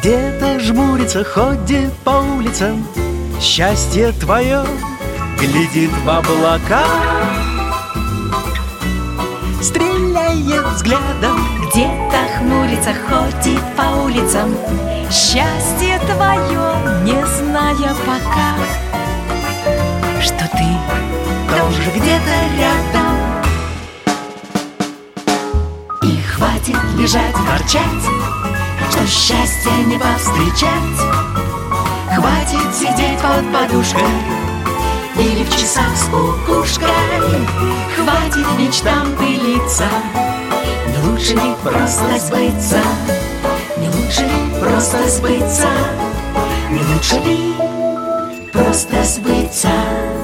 где-то жмурится, ходит по улицам. Счастье твое глядит в облака, стреляет взглядом, где-то хмурится, ходит по улицам. Счастье твое, не зная пока, что ты тоже где-то рядом. И хватит лежать, ворчать, что счастье не повстречать. Хватит сидеть под подушкой или в часах с кукушкой. Хватит мечтам пылиться, не лучше ли просто сбыться? Не лучше ли просто сбыться? Не лучше ли просто сбыться?